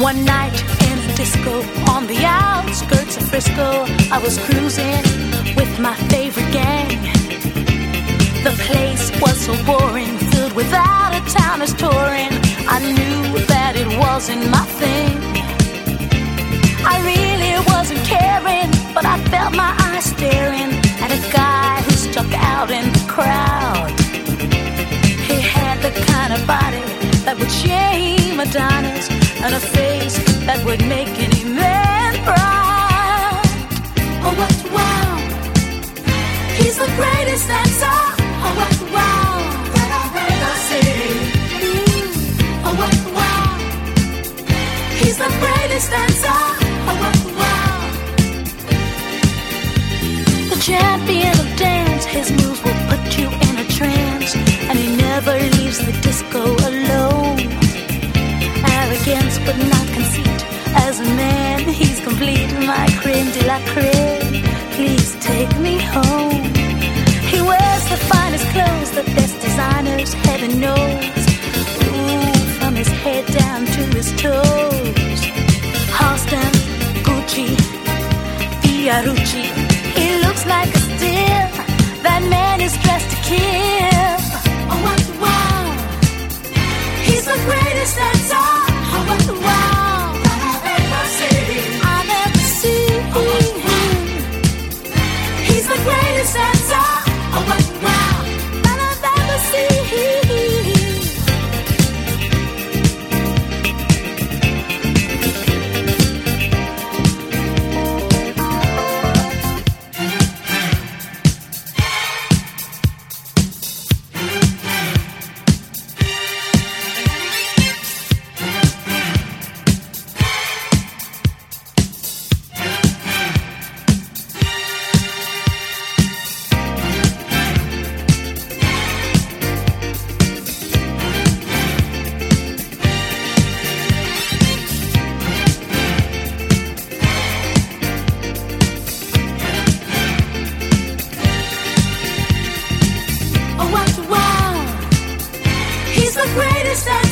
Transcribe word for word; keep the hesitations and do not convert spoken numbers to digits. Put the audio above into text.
One night in a disco on the outskirts of Frisco, I was cruising with my favorite gang. The place was so boring, filled with out-of-towners touring. I knew that it wasn't my thing. I really wasn't caring, but I felt my eyes staring at a guy who stuck out in the crowd. He had the kind of body that would shame Adonis, and a face that would make any man proud. Oh, what wow! He's the greatest dancer. Oh, what wow! That I've ever seen. Mm. Oh, what wow! He's the greatest dancer. Oh, what wow! The champion of dance, his moves will put you in a trance, and he never leaves the disco alone. Arrogance but not conceit, as a man he's complete. My creme de la creme, please take me home. He wears the finest clothes, the best designers, heaven knows. Ooh, from his head down to his toes. Halston, Gucci, Fiorucci, he looks like a steal. That man is dressed to kill. Oh, what wow! He's the greatest dancer. Oh, what wow! That I've ever seen. I've ever seen him. He's the greatest dancer. Oh, what wow! That I've ever seen. He's the greatest.